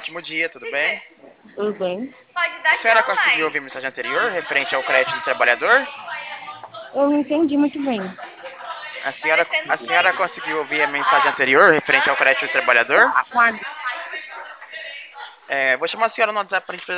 ótimo dia, tudo bem? Tudo bem? A senhora conseguiu ouvir a mensagem anterior referente ao crédito do trabalhador? Eu não entendi muito bem. A senhora conseguiu ouvir a mensagem anterior referente ao crédito do trabalhador? Aguarde. Vou chamar a senhora no WhatsApp para a gente